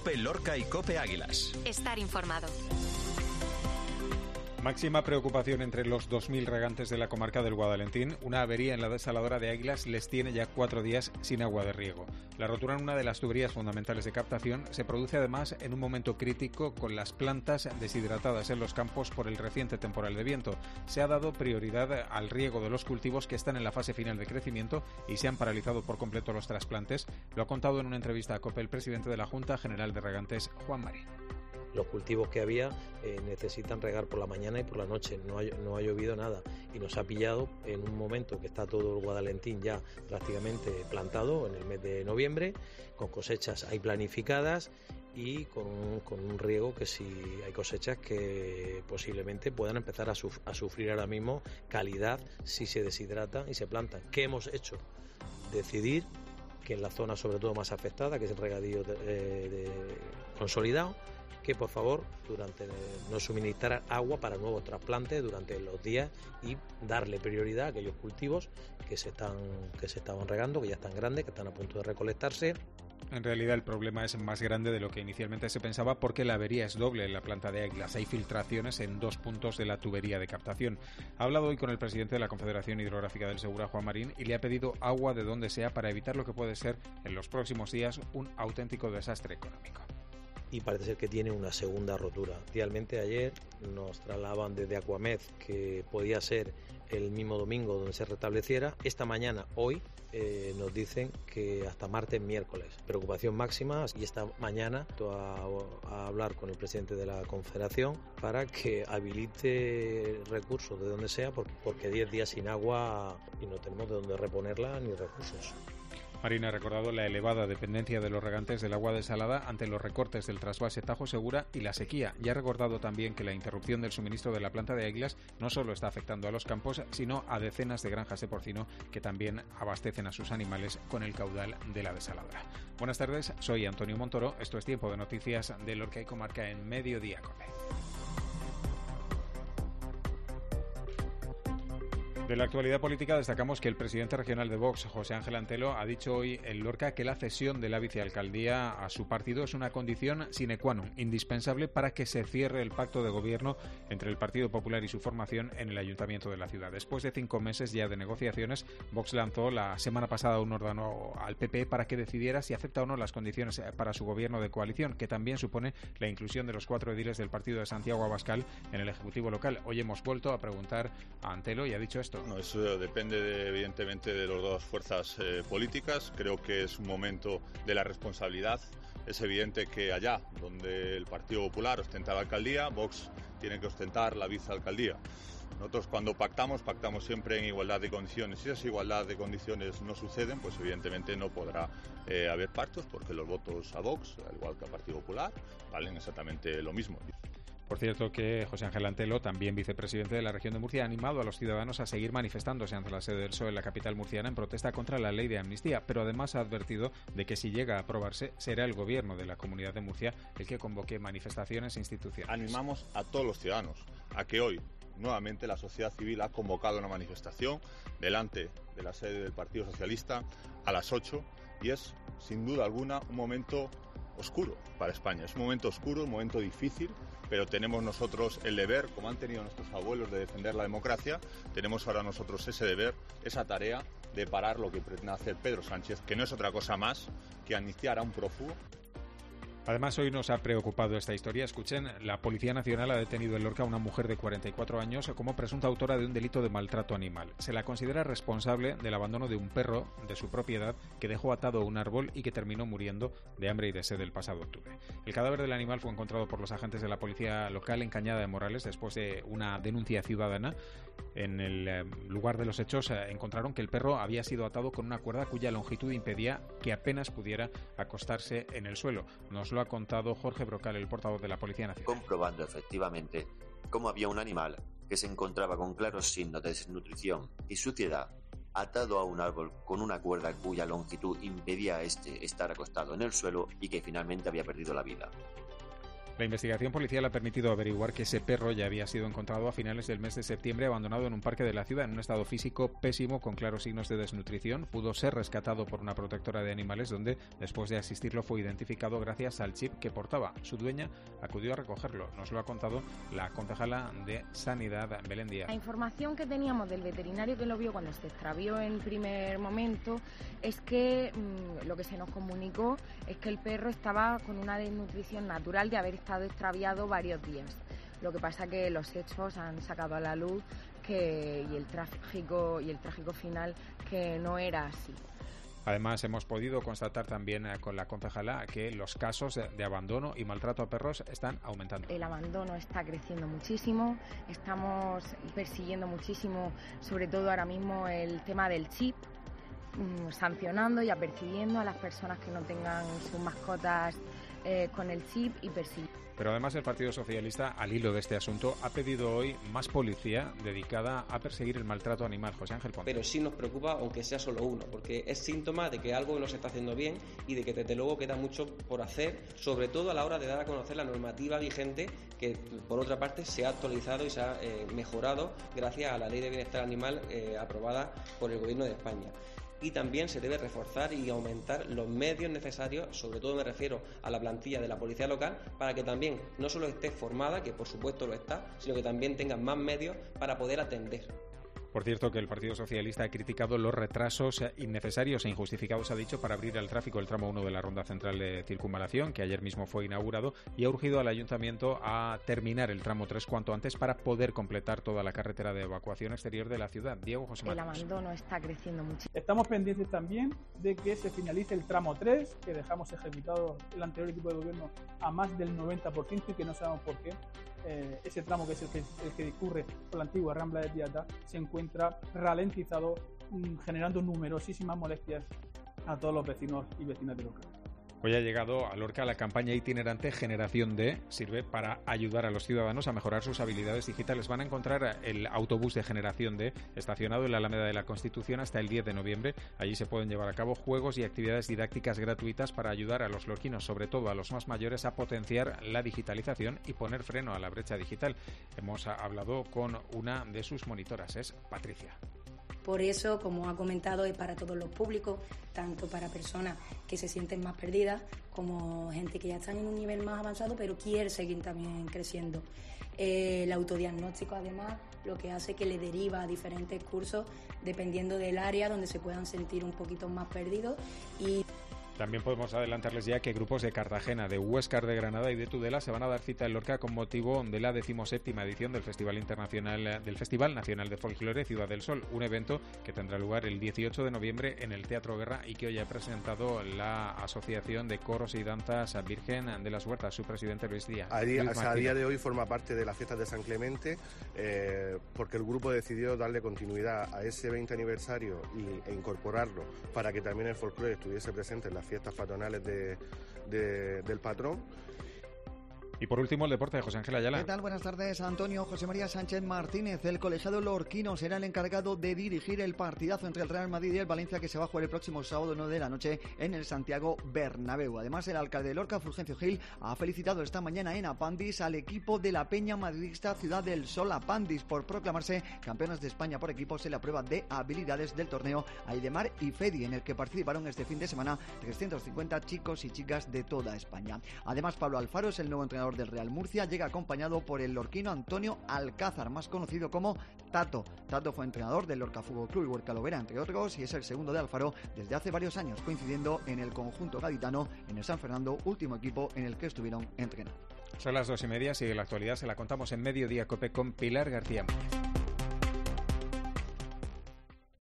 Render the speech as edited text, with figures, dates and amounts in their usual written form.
COPE Lorca y COPE Águilas. Estar informado. Máxima preocupación entre los 2.000 regantes de la comarca del Guadalentín. Una avería en la desaladora de Águilas les tiene ya 4 días sin agua de riego. La rotura en una de las tuberías fundamentales de captación se produce además en un momento crítico con las plantas deshidratadas en los campos por el reciente temporal de viento. Se ha dado prioridad al riego de los cultivos que están en la fase final de crecimiento y se han paralizado por completo los trasplantes. Lo ha contado en una entrevista a COPE el presidente de la Junta General de Regantes, Juan Marín. Los cultivos que había necesitan regar por la mañana y por la noche, no ha llovido nada y nos ha pillado en un momento que está todo el Guadalentín ya prácticamente plantado en el mes de noviembre, con cosechas ahí planificadas y con un riego que si hay cosechas que posiblemente puedan empezar a sufrir ahora mismo calidad si se deshidratan y se plantan. ¿Qué hemos hecho? Decidir que en la zona sobre todo más afectada, que es el regadío consolidado, que por favor nos suministrar agua para nuevos trasplantes durante los días y darle prioridad a aquellos cultivos que se estaban regando, que ya están grandes, que están a punto de recolectarse. En realidad el problema es más grande de lo que inicialmente se pensaba porque la avería es doble en la planta de Águilas. Hay filtraciones en 2 puntos de la tubería de captación. Ha hablado hoy con el presidente de la Confederación Hidrográfica del Segura, Juan Marín, y le ha pedido agua de donde sea para evitar lo que puede ser en los próximos días un auténtico desastre económico. Y parece ser que tiene una segunda rotura. Realmente ayer nos trasladaban desde Aquamed que podía ser el mismo domingo donde se restableciera. Esta mañana, hoy, nos dicen que hasta martes, miércoles. Preocupación máxima y esta mañana a hablar con el presidente de la Confederación para que habilite recursos de donde sea porque 10 días sin agua y no tenemos de dónde reponerla ni recursos. Marín ha recordado la elevada dependencia de los regantes del agua desalada ante los recortes del trasvase Tajo Segura y la sequía, y ha recordado también que la interrupción del suministro de la planta de Águilas no solo está afectando a los campos, sino a decenas de granjas de porcino que también abastecen a sus animales con el caudal de la desaladora. Buenas tardes, soy Antonio Montoro, esto es Tiempo de Noticias de Lorca y Comarca en Mediodía COPE. De la actualidad política destacamos que el presidente regional de Vox, José Ángel Antelo, ha dicho hoy en Lorca que la cesión de la vicealcaldía a su partido es una condición sine qua non, indispensable para que se cierre el pacto de gobierno entre el Partido Popular y su formación en el Ayuntamiento de la ciudad. Después de 5 meses ya de negociaciones, Vox lanzó la semana pasada un órgano al PP para que decidiera si acepta o no las condiciones para su gobierno de coalición, que también supone la inclusión de los 4 ediles del partido de Santiago Abascal en el Ejecutivo local. Hoy hemos vuelto a preguntar a Antelo y ha dicho esto. No, eso depende evidentemente de las 2 fuerzas políticas. Creo que es un momento de la responsabilidad. Es evidente que allá donde el Partido Popular ostenta la alcaldía, Vox tiene que ostentar la vicealcaldía. Nosotros cuando pactamos siempre en igualdad de condiciones. Si esa igualdad de condiciones no suceden, pues evidentemente no podrá haber pactos porque los votos a Vox, al igual que al Partido Popular, valen exactamente lo mismo. Por cierto que José Ángel Antelo, también vicepresidente de la región de Murcia, ha animado a los ciudadanos a seguir manifestándose ante la sede del PSOE en la capital murciana en protesta contra la ley de amnistía, pero además ha advertido de que si llega a aprobarse será el gobierno de la Comunidad de Murcia el que convoque manifestaciones institucionales. Animamos a todos los ciudadanos a que hoy nuevamente la sociedad civil ha convocado una manifestación delante de la sede del Partido Socialista a las 8 y es sin duda alguna un momento oscuro para España. Es un momento oscuro, un momento difícil, pero tenemos nosotros el deber, como han tenido nuestros abuelos, de defender la democracia. Tenemos ahora nosotros ese deber, esa tarea de parar lo que pretende hacer Pedro Sánchez, que no es otra cosa más que amnistiar a un prófugo. Además, hoy nos ha preocupado esta historia. Escuchen, la Policía Nacional ha detenido en Lorca a una mujer de 44 años como presunta autora de un delito de maltrato animal. Se la considera responsable del abandono de un perro de su propiedad que dejó atado a un árbol y que terminó muriendo de hambre y de sed el pasado octubre. El cadáver del animal fue encontrado por los agentes de la policía local en Cañada de Morales después de una denuncia ciudadana. En el lugar de los hechos encontraron que el perro había sido atado con una cuerda cuya longitud impedía que apenas pudiera acostarse en el suelo. Nos lo ha contado Jorge Brocal, el portavoz de la Policía Nacional. Comprobando efectivamente cómo había un animal que se encontraba con claros signos de desnutrición y suciedad, atado a un árbol con una cuerda cuya longitud impedía a este estar acostado en el suelo y que finalmente había perdido la vida. La investigación policial ha permitido averiguar que ese perro ya había sido encontrado a finales del mes de septiembre abandonado en un parque de la ciudad en un estado físico pésimo con claros signos de desnutrición. Pudo ser rescatado por una protectora de animales donde, después de asistirlo, fue identificado gracias al chip que portaba. Su dueña acudió a recogerlo. Nos lo ha contado la concejala de Sanidad, Belén Díaz. La información que teníamos del veterinario que lo vio cuando se extravió en primer momento es que lo que se nos comunicó es que el perro estaba con una desnutrición natural de haber estado extraviado varios días. Lo que pasa que los hechos han sacado a la luz y el trágico final que no era así. Además, hemos podido constatar también con la concejala que los casos de abandono y maltrato a perros están aumentando. El abandono está creciendo muchísimo, estamos persiguiendo muchísimo, sobre todo ahora mismo el tema del chip, sancionando y apercibiendo a las personas que no tengan sus mascotas con el chip y persiguiendo. Pero además el Partido Socialista, al hilo de este asunto, ha pedido hoy más policía dedicada a perseguir el maltrato animal. José Ángel Ponce. Pero sí nos preocupa, aunque sea solo uno, porque es síntoma de que algo no se está haciendo bien y de que desde luego queda mucho por hacer, sobre todo a la hora de dar a conocer la normativa vigente, que por otra parte se ha actualizado y se ha mejorado gracias a la Ley de Bienestar Animal aprobada por el Gobierno de España. Y también se debe reforzar y aumentar los medios necesarios, sobre todo me refiero a la plantilla de la policía local, para que también no solo esté formada, que por supuesto lo está, sino que también tengan más medios para poder atender. Por cierto, que el Partido Socialista ha criticado los retrasos innecesarios e injustificados, ha dicho, para abrir al tráfico el tramo 1 de la Ronda Central de Circunvalación, que ayer mismo fue inaugurado, y ha urgido al Ayuntamiento a terminar el tramo 3 cuanto antes para poder completar toda la carretera de evacuación exterior de la ciudad. Diego José Manuel. El abandono está creciendo mucho. Estamos pendientes también de que se finalice el tramo 3, que dejamos ejecutado el anterior equipo de gobierno a más del 90% y que no sabemos por qué. Ese tramo, que es el que discurre por la antigua Rambla de Piata, se encuentra ralentizado, generando numerosísimas molestias a todos los vecinos y vecinas de Lorca. Hoy ha llegado a Lorca la campaña itinerante Generación D. Sirve para ayudar a los ciudadanos a mejorar sus habilidades digitales. Van a encontrar el autobús de Generación D estacionado en la Alameda de la Constitución hasta el 10 de noviembre. Allí se pueden llevar a cabo juegos y actividades didácticas gratuitas para ayudar a los lorquinos, sobre todo a los más mayores, a potenciar la digitalización y poner freno a la brecha digital. Hemos hablado con una de sus monitoras, es Patricia. Por eso, como ha comentado, es para todos los públicos, tanto para personas que se sienten más perdidas como gente que ya están en un nivel más avanzado pero quiere seguir también creciendo. El autodiagnóstico, además, lo que hace que le deriva a diferentes cursos dependiendo del área donde se puedan sentir un poquito más perdidos. Y también podemos adelantarles ya que grupos de Cartagena, de Huéscar, de Granada y de Tudela se van a dar cita en Lorca con motivo de la 17ª edición del Festival Nacional de Folclore Ciudad del Sol, un evento que tendrá lugar el 18 de noviembre en el Teatro Guerra y que hoy ha presentado la Asociación de Coros y Danzas Virgen de las Huertas, su presidente Luis Díaz. A día de hoy forma parte de las fiestas de San Clemente porque el grupo decidió darle continuidad a ese 20 aniversario e incorporarlo para que también el folclore estuviese presente en las fiestas patronales del patrón. Y por último, el deporte de José Ángel Ayala. ¿Qué tal? Buenas tardes, Antonio. José María Sánchez Martínez, el colegiado lorquino, será el encargado de dirigir el partidazo entre el Real Madrid y el Valencia que se va a jugar el próximo sábado 9 de la noche en el Santiago Bernabéu. Además, el alcalde de Lorca, Fulgencio Gil, ha felicitado esta mañana en Apandis al equipo de la Peña Madridista Ciudad del Sol Apandis por proclamarse campeones de España por equipos en la prueba de habilidades del torneo Aidemar y Fedi, en el que participaron este fin de semana 350 chicos y chicas de toda España. Además, Pablo Alfaro es el nuevo entrenador del Real Murcia, llega acompañado por el lorquino Antonio Alcázar, más conocido como Tato. Tato fue entrenador del Lorca Fútbol Club y Huerca Lovera, entre otros, y es el segundo de Alfaro desde hace varios años, coincidiendo en el conjunto gaditano en el San Fernando, último equipo en el que estuvieron entrenando. Son las 2:30, sigue la actualidad, se la contamos en Mediodía Cope con Pilar García Muñoz.